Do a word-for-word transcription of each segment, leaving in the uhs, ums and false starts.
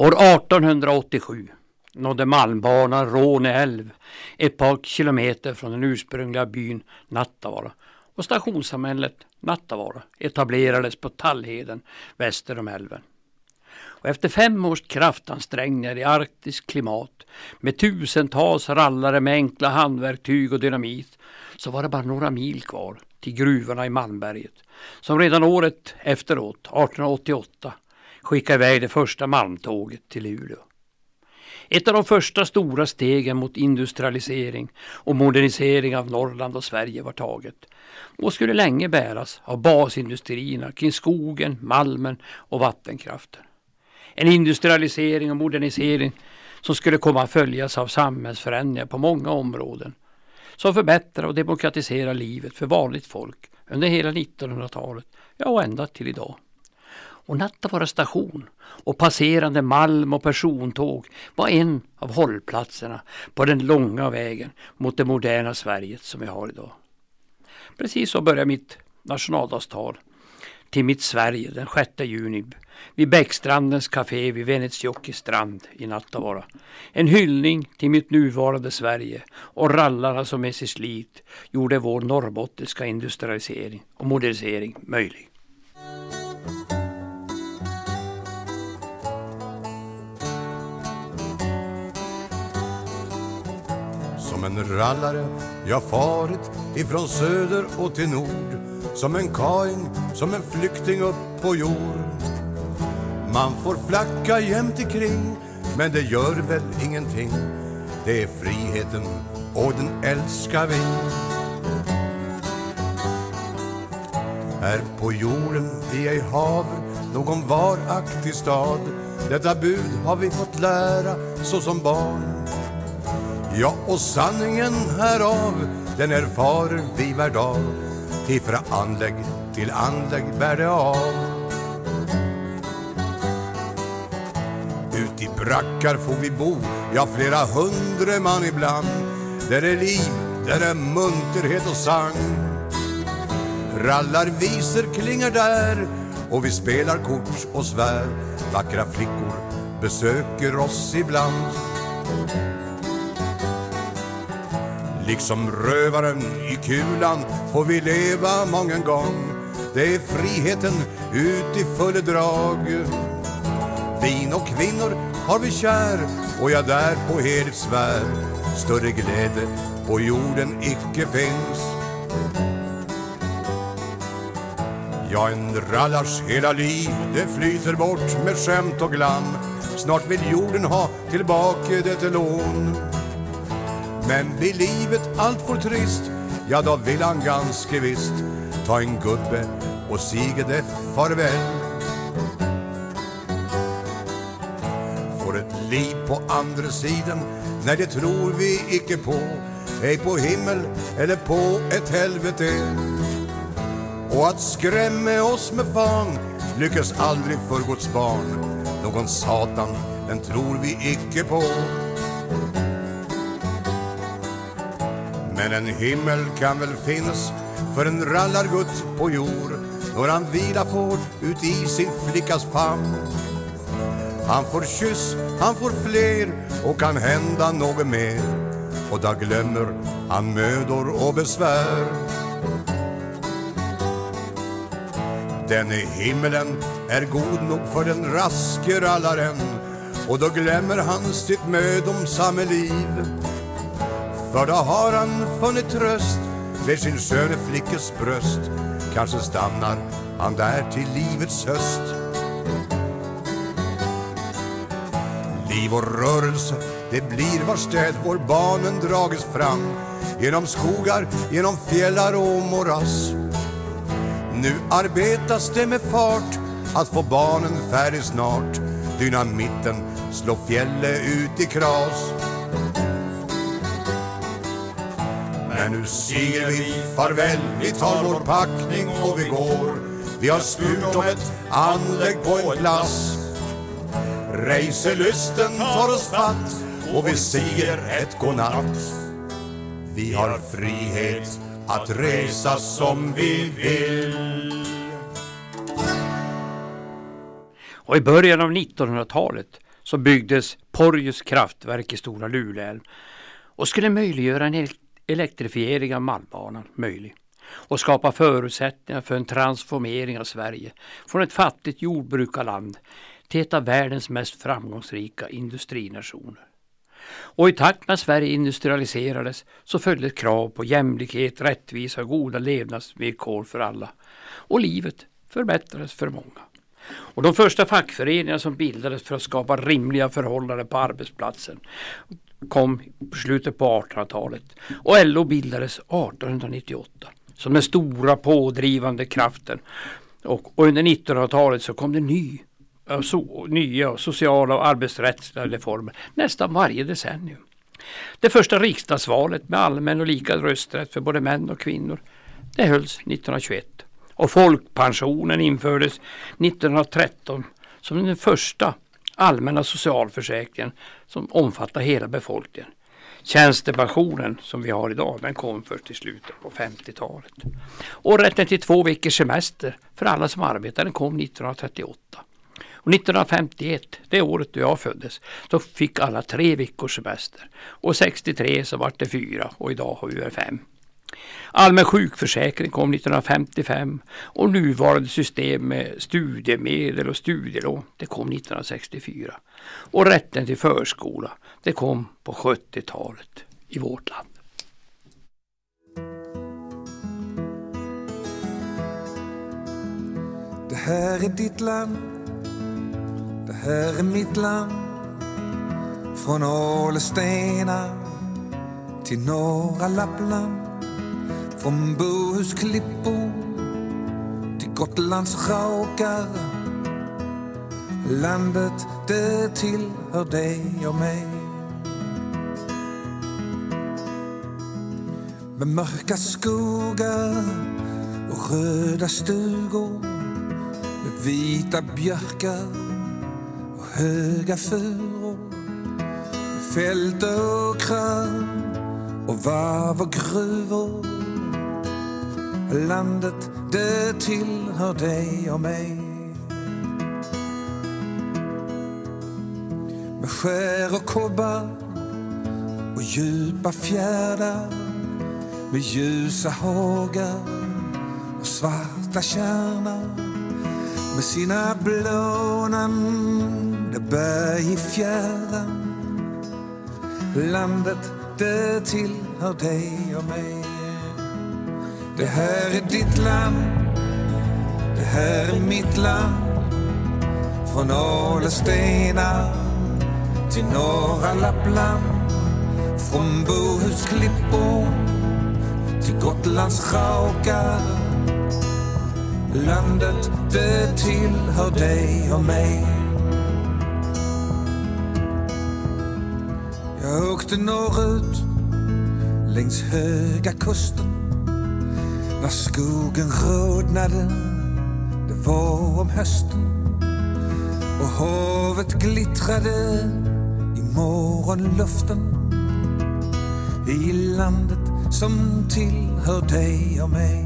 År artonhundraåttiosju nådde Malmbanan Råne älv ett par kilometer från den ursprungliga byn Nattavaara och stationssamhället Nattavaara etablerades på Tallheden väster om älven. Och efter fem års kraftansträngningar i arktiskt klimat med tusentals rallare med enkla handverktyg och dynamit så var det bara några mil kvar till gruvorna i Malmberget som redan året efteråt, artonhundraåttioåtta, skickade iväg det första malmtåget till Luleå. Ett av de första stora stegen mot industrialisering och modernisering av Norrland och Sverige var taget och skulle länge bäras av basindustrierna kring skogen, malmen och vattenkraften. En industrialisering och modernisering som skulle komma att följas av samhällsförändringar på många områden som förbättrar och demokratiserar livet för vanligt folk under hela nittonhundratalet, ja och ända till idag. Och Nattavaara station och passerande malm- och persontåg var en av hållplatserna på den långa vägen mot det moderna Sverige som vi har idag. Precis så börjar mitt nationaldagstal till mitt Sverige den sjätte juni vid Bäckstrandens café vid Venetsijoki strand i Nattavaara. En hyllning till mitt nuvarande Sverige och rallarna som med sitt slit gjorde vår norrbottniska industrialisering och modernisering möjlig. Som en rallare jag farit ifrån söder och till nord, som en kaing, som en flykting upp på jord. Man får flacka jämt ikring, men det gör väl ingenting. Det är friheten och den älskar vi. Här på jorden vi är i hav, någon varaktig stad. Detta bud har vi fått lära så som barn. Ja, och sanningen härav, den erfarer vi var dag. Till fra anlägg till anlägg bär det av. Ut i brackar får vi bo, ja flera hundra man ibland. Där är liv, där är munterhet och sang. Rallarvisor klingar där och vi spelar kort och svär. Vackra flickor besöker oss ibland. Liksom rövaren i kulan får vi leva många gång. Det är friheten ut i full drag. Vin och kvinnor har vi kär, och jag där på heligt svär. Större glädje på jorden icke finns. Ja, en rallars hela liv, det flyter bort med skämt och glam. Snart vill jorden ha tillbaka det till lån. Men blir livet allt för trist, ja då vill han ganska visst ta en gubbe och sige det farväl. Får ett liv på andra sidan, nej det tror vi icke på. Ej på himmel eller på ett helvete. Och att skrämma oss med fan lyckas aldrig för Guds barn. Någon satan, den tror vi icke på. Men en himmel kan väl finnas för en rallargutt på jord, när han vila får ut i sin flickas famn. Han får kyss, han får fler och kan hända något mer, och då glömmer han mödor och besvär. Den i himmelen är god nog för den raske rallaren, och då glömmer han sitt mödomsamme liv. För då har han funnit tröst vid sin sköne flickes bröst. Kanske stannar han där till livets höst. Liv och rörelse, det blir varstäd vår banen drages fram. Genom skogar, genom fjällar och morass. Nu arbetas det med fart att få banen färdig snart. Dynamitten slår fjället ut i kras. Men nu säger vi farväl, vi tar vår packning och vi går. Vi har spurt om ett anlägg på en plats. Reiselusten tar oss fatt och vi säger ett godnatt. Vi har frihet att resa som vi vill. Och i början av nittonhundratalet så byggdes Porjus kraftverk i Stora Luleälv och skulle möjliggöra en elektrifiering av Malmbanan möjlig och skapa förutsättningar för en transformering av Sverige från ett fattigt jordbrukarland till ett av världens mest framgångsrika industrinationer. Och i takt med att Sverige industrialiserades så följde krav på jämlikhet, rättvisa och goda levnadsvillkor för alla. Och livet förbättrades för många. Och de första fackföreningarna som bildades för att skapa rimliga förhållanden på arbetsplatsen kom på slutet på artonhundratalet. Och L O bildades artonhundranittioåtta som den stora pådrivande kraften. Och, och under nittonhundratalet så kom det ny Så, nya sociala och arbetsrättsliga reformer nästan varje decennium. Det första riksdagsvalet med allmän och lika rösträtt för både män och kvinnor, det hölls nittonhundratjugoett. Och folkpensionen infördes nittonhundratretton som den första allmänna socialförsäkringen som omfattar hela befolkningen. Tjänstepensionen som vi har idag, den kom först i slutet på femtiotalet. Och rätten till två veckors semester för alla som arbetar, den kom nittonhundratrettioåtta. Och nittonhundrafemtioett, det året då jag föddes, så fick alla tre veckors semester. Och sextiotre så var det fyra och idag har vi väl fem. Allmän sjukförsäkring kom nittonhundrafemtiofem och nuvarande system med studiemedel och studielån, det kom nittonhundrasextiofyra. Och rätten till förskola, det kom på sjuttiotalet i vårt land. Det här är ditt land. Det här är mitt land. Från Ålestena till norra Lappland. Från Bohusklippor till Gotlands raukar. Landet det tillhör dig och mig. Med mörka skogar och röda stugor. Med vita björkar och höga furor. Med fält och åkrar och varv och gruvor. Landet det tillhör dig och mig. Med skär och kobbar och djupa fjärdar. Med ljusa hagar och svarta kärnar. Med sina blånande berg i fjärran. Landet det tillhör dig och mig. Det här är ditt land. Det här är mitt land. Från Ålestena till norra Lappland. Från Bohusklippor till Gotlands raukar. Landet det tillhör dig och mig. Jag åkte norrut längs höga kusten. När skogen rodnade, det var om hösten. Och havet glittrade i morgonluften. I landet som tillhör dig och mig.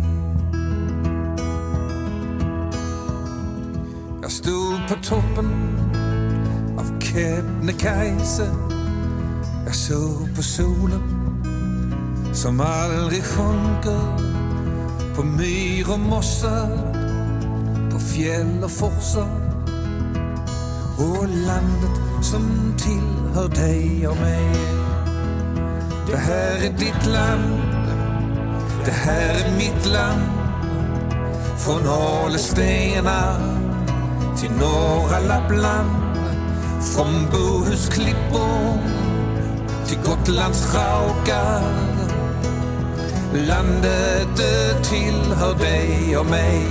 Jag stod på toppen av Kebnekaise. Jag såg på solen som aldrig sjunker. På myr och mossar, på fjäll och forsar. Och landet som tillhör dig och mig. Det här är ditt land. Det här är mitt land. Från Ålestena till norra Lappland. Från Bohusklippor till Gotlands raukar. Landet det tillhör dig och mig.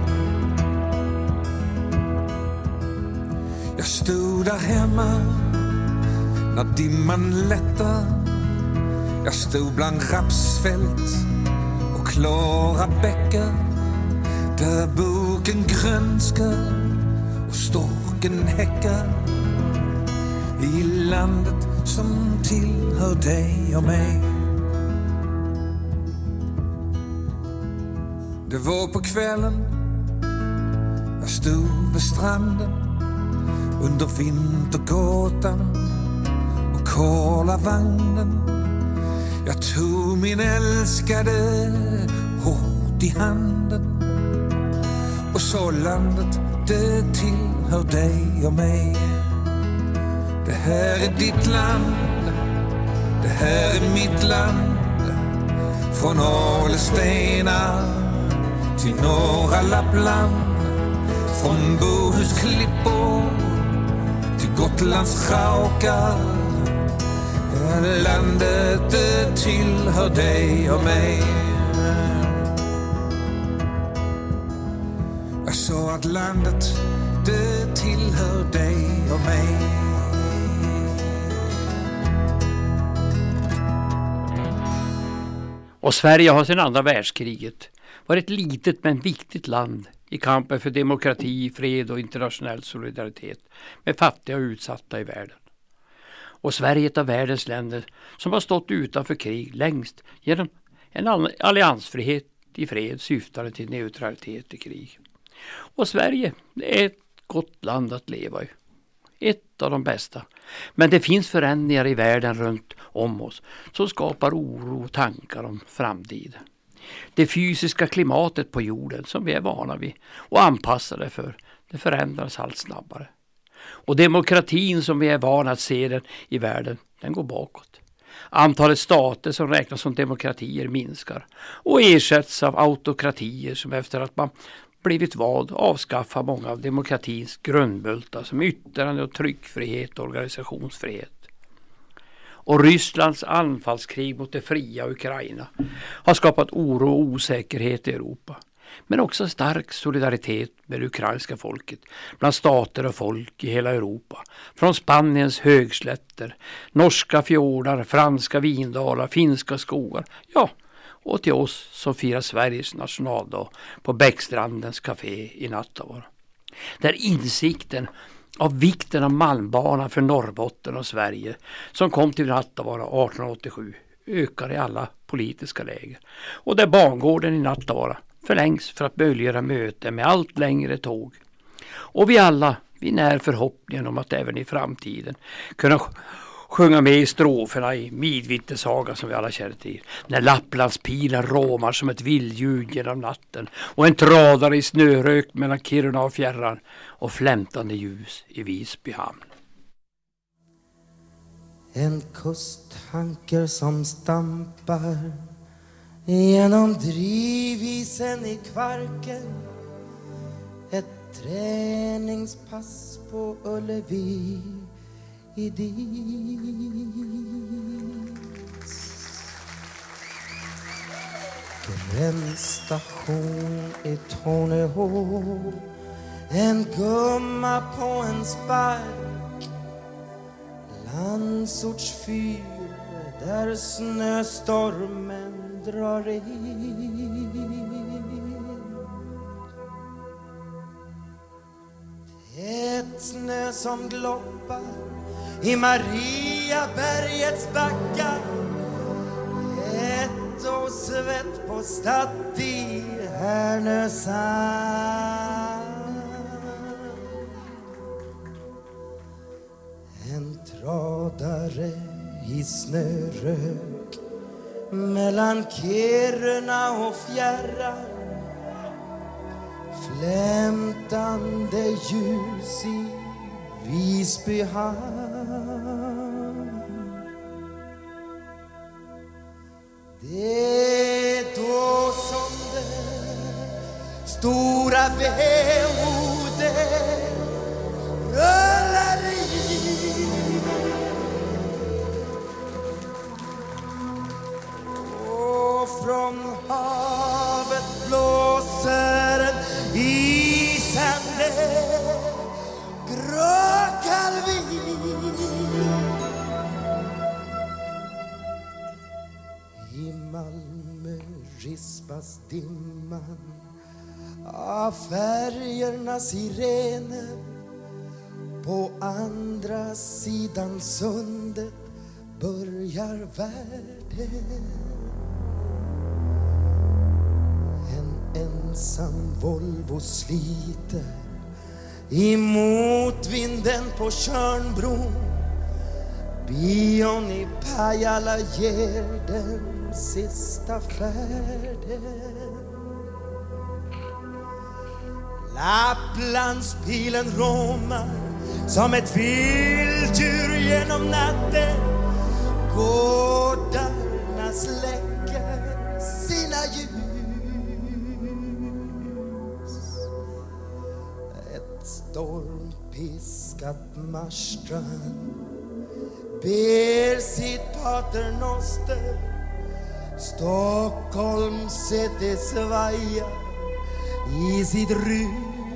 Jag stod där hemma när dimman lättar. Jag stod bland rapsfält och klara bäckar. Där boken grönskar och storken häckar. I landet som tillhör dig och mig. Det var på kvällen. Jag stod vid stranden under vintergatan och kolavagnen. Jag tog min älskade hårt i handen och så landet, det tillhör dig och mig. Det här är ditt land, det här är mitt land. Från Ålestena till norra Lappland, från Bohusklippor till Gotlands schaukar. Landet, det tillhör dig och mig. Jag sa att landet, det tillhör dig och mig. Och Sverige har sedan andra världskriget varit ett litet men viktigt land i kampen för demokrati, fred och internationell solidaritet med fattiga och utsatta i världen. Och Sverige är ett av världens länder som har stått utanför krig längst genom en alliansfrihet i fred syftande till neutralitet i krig. Och Sverige är ett gott land att leva i. Ett av de bästa. Men det finns förändringar i världen runt om oss som skapar oro och tankar om framtiden. Det fysiska klimatet på jorden som vi är vana vid och anpassade för, det förändras allt snabbare. Och demokratin som vi är vana att se den i världen, den går bakåt. Antalet stater som räknas som demokratier minskar och ersätts av autokratier som efter att man blivit vald avskaffar många av demokratins grundbultar som yttrande- och tryckfrihet och organisationsfrihet. Och Rysslands anfallskrig mot det fria Ukraina har skapat oro och osäkerhet i Europa. Men också stark solidaritet med det ukrainska folket bland stater och folk i hela Europa. Från Spaniens högslätter, norska fjordar, franska vindalar, finska skogar. Ja, och till oss som firar Sveriges nationaldag på Bäckstrandens café i Nattavaara. Där insikten av vikten av Malmbanan för Norrbotten och Sverige som kom till Nattavaara arton åttiosju ökar i alla politiska läger. Och där bangården i Nattavaara förlängs för att möjliggöra möten med allt längre tåg. Och vi alla, vi när förhoppningen om att även i framtiden kunna sjunga med i stroferna i Midvintersaga som vi alla känner till. När Lapplandspilen råmar som ett vildljud genom natten och en tradare i snörök mellan Kiruna och fjärran och flämtande ljus i Visby hamn. En kusttanker som stampar genom drivisen i Kvarken. Ett träningspass på Ullevi i dis. Gränsstation i Torneå. En gumma på en spark. Landsortsfyr där snöstormen drar in. Tät snö som gloppar i Mariabergets backar. Hett och svett på Statt i Härnösand. En tradare i snörök mellan Kiruna och fjärran. Flämtande ljus i Visby hamn. Det är då som det stora vemodet rullar i. Och från havet blåser en isande gråkall vind. I Malmö rispas dimman av färgernas sirener. På andra sidan sundet börjar världen. En ensam Volvo sliter i motvinden på Tjörnbron. Bion i Pajala ger den sista färden. Lapplandspilen råmar som ett vilddjur genom natten. Gårdarna släcker sina ljus. Ett stormpiskat marstrand ber sitt paternoster. Stockholm sätter svaja i sitt rus.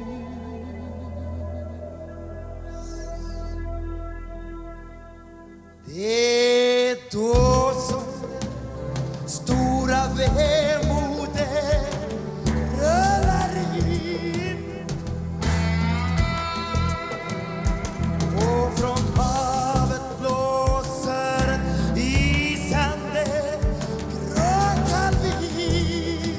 Det är då som stora vemodet rullar in. Och från havet blåser isande gråkall vind.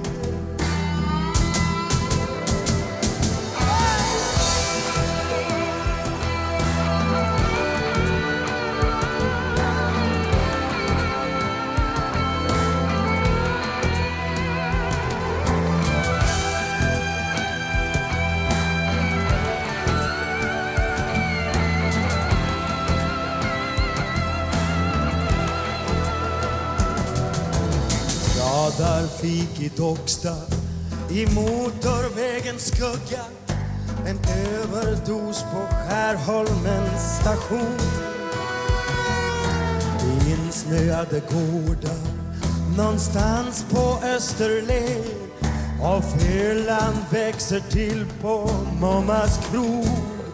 Radar fik i Docksta i motorvägens skugga. En överdos på Skärholmens station. Insnöade gårdar någonstans på Österlen. Och fyllan växer till på mammas krog.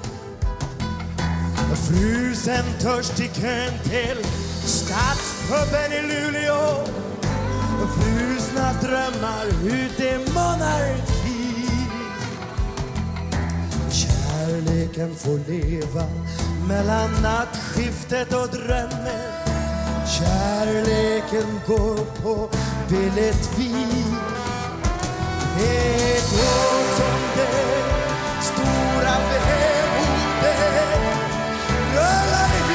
Frusen törstig kön till stadspubben i Luleå. Frusna drömmar ut i monarki. Kärleken får leva mellan nattskiftet och drömmen. Kärleken går på billigt vin. Det är då som det stora vemodet rullar in.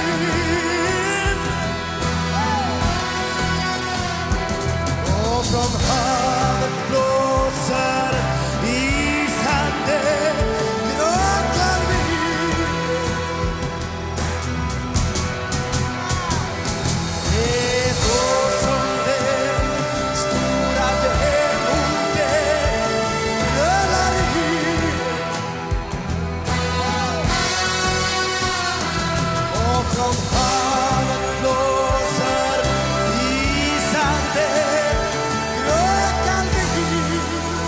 Och från havet blåser isande gråkall vind. Det är då som det stora vemodet rullar in. Och från havet blåser isande gråkall vind.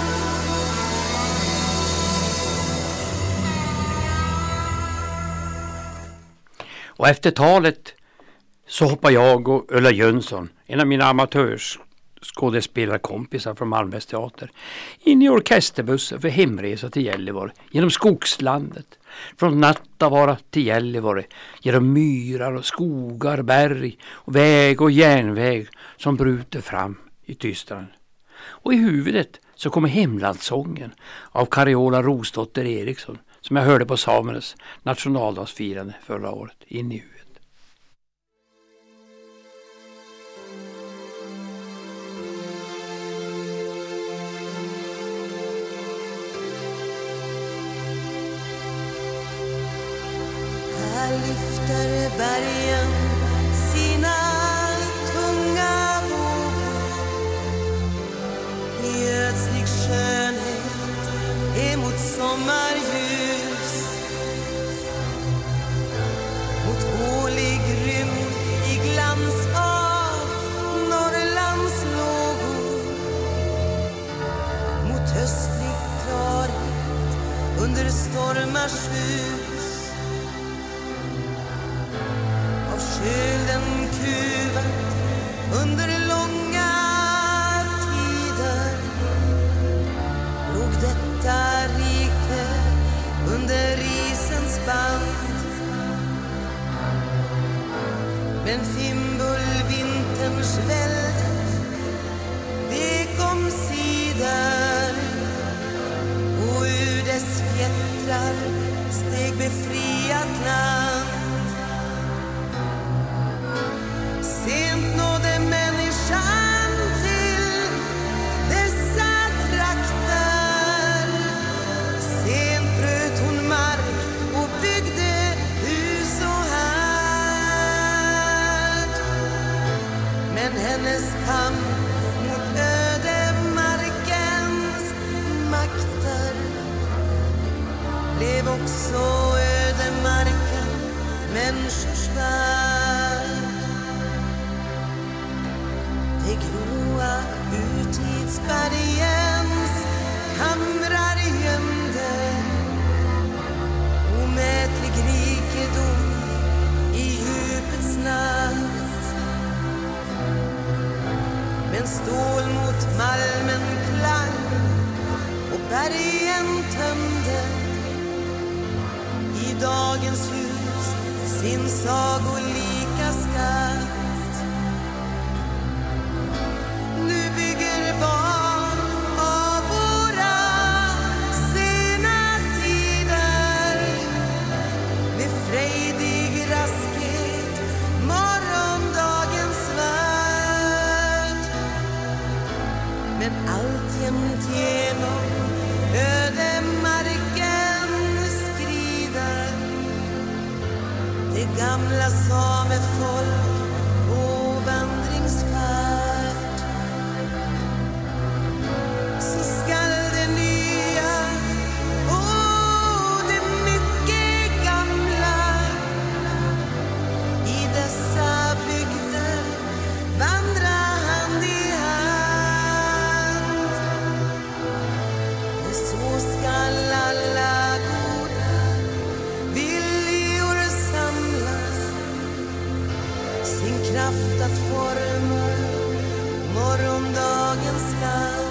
Och efter talet så hoppar jag och Ulla Jönsson, en av mina amatörsskådespelarkompisar från Malmös teater, in i orkesterbussen för hemresa till Gällivare genom skogslandet. Från Nattavara till Gällivare genom myrar och skogar, berg och väg och järnväg som bryter fram i tystnaden. Och i huvudet så kommer Hemlandssången av Kariola Rosdotter Eriksson som jag hörde på samernas nationaldagsfirande förra året in i huvudet. Här lyfter bergen sina tunga vågor i ödslig skönhet emot sommarljus, mot hålig rymd i glans av Norrlands lågor, mot höstlig klarhet under stormars hus. Av skölden kuvat under långa tider låg detta rike under isens band. Men fimbulvinterns välde vek omsider och ur dess fjättrar men stål mot malmen klang och bergen tömde i dagens hus sin sagolika skatt. Nu bygger barn av våra sena tider med frejdig raskhet morgondagens värld, men alltjämt genom ödemarken skrider det gamla samefolk på vandringsfärd. Så skall det nya och det mycket gamla i dessa bygder vandra hand i hand. Och så skall alla goda viljor samlas, sin kraft att forma morgondagens land.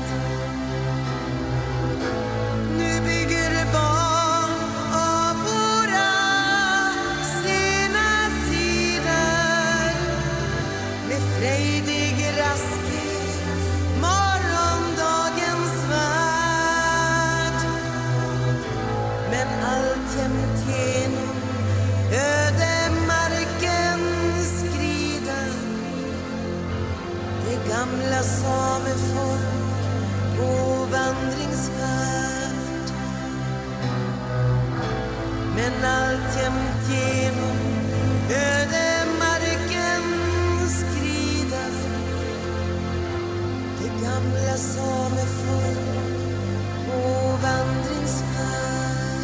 Nu bygger barn av våra sena tider med frejdig raskhet morgondagens värld, men alltjämt genom ödemarken skrider det gamla samefolk på vandringsfärd. Men alltjämt genom ödemarken skrider det gamla samefolk på vandringsfärd.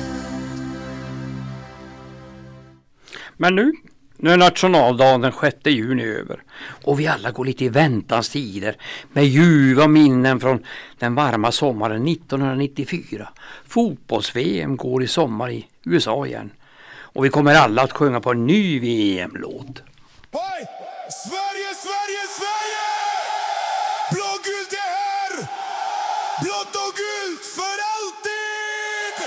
Men nu, nu är nationaldagen den sjätte juni över och vi alla går lite i väntans tider med ljuva minnen från den varma sommaren nittonhundranittiofyra. Fotbolls-V M går i sommar i U S A igen och vi kommer alla att sjunga på en ny V M-låt. Hej! Sverige, Sverige, Sverige! Blågult är här! Blått och gult för alltid!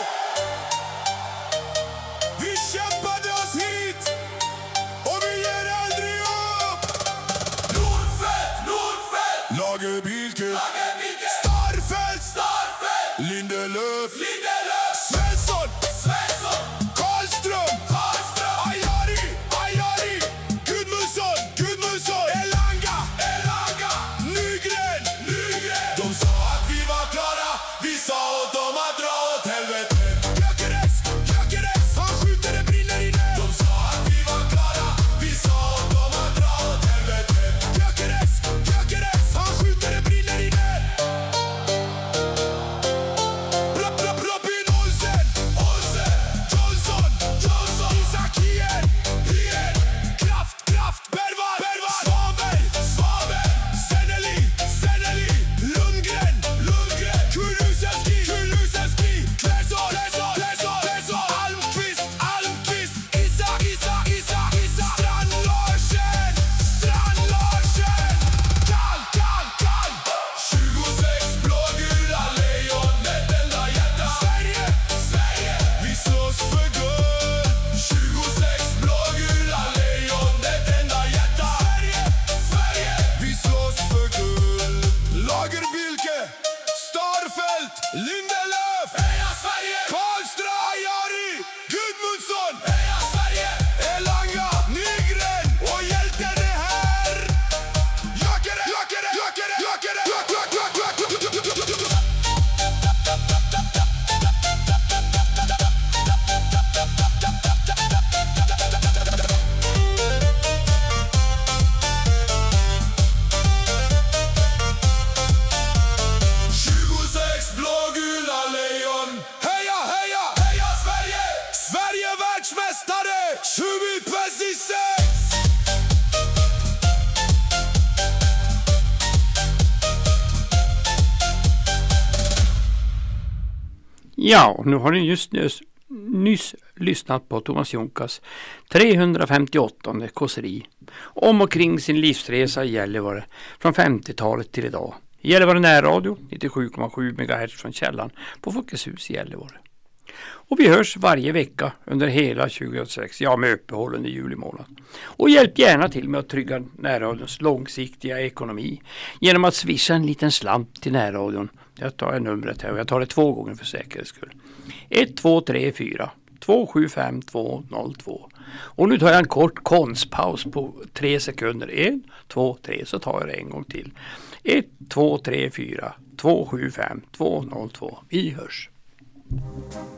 Vi kämpade oss hit och vi ger aldrig upp! Nordfält, Nordfält! Lagerbilke! Lagerbilke! Starfält! Starfält! Lindelöf! Lindelöf! Svensson! Svensson! Karlström! Karlström! Ajari! Ajari! Gudmundsson! Gudmundsson! Elanga! Elanga! Nygren! Nygren! De sa att vi var klara, vi sa åt dem att dra åt helvete. Gökeres! Gökeres! Han skjuter, det brinner inne. De sa att vi var klara, vi sa åt dem att dra åt helvete. Gökeres! Gökeres! Han skjuter, det brinner inne. Bra- bra- Robin Olsen! Olsen! Johnson! Johnson! Isak Hien! Hien! Kraft! Kraft! Bergvall! Bergvall! Svanberg! Svanberg! Senneli! Senneli! Lundgren! Lundgren! Kulusevski! Kulusevski! Klesson! Klesson! Klesson! Klesson! Almqvist! Almqvist! Isak! Isak! Isak! Isak! Strand Larsen! Strand Larsen! Kall! Kall! Kall! tjugosex blågula lejon med enda hjärta. Sverige! Sverige! Vi slåss för guld. tjugosex blågula lejon med enda hjärta. Sverige! Sverige! Vi slåss för guld. Lagerbilke! Starfält! Lindelöf! Heja Sverige! Karlström! Ajari! Gudmundsson! Heja Sverige! Elanga! Nygren! Och hjälten är här! Gökere! Gökere! Gökere! Gökere! Gök, gök, gök, gök, gök, gök, gök, gök, gök. tjugosex blågula lejon. Heja, heja! Heja Sverige! Sverige världsmästare! tjugosex! Ja, nu har ni just nyss lyssnat på Thomas Jonkas trehundrafemtioåttonde kåseri om och kring sin livsresa i Gällivare från femtiotalet till idag. I Gällivare närradio nittiosju komma sju megahertz från källan på Folkets hus i Gällivare. Och vi hörs varje vecka under hela tjugohundrasex, ja med uppehåll under juli månad. Och hjälp gärna till med att trygga närradions långsiktiga ekonomi genom att swisha en liten slant till närradion. Jag tar numret här och jag tar det två gånger för säkerhets skull. ett två tre fyra två sju fem två noll två. Och nu tar jag en kort konstpaus på tre sekunder. ett, två, tre så tar jag det en gång till. ett två tre fyra två sju fem två noll två. Vi hörs.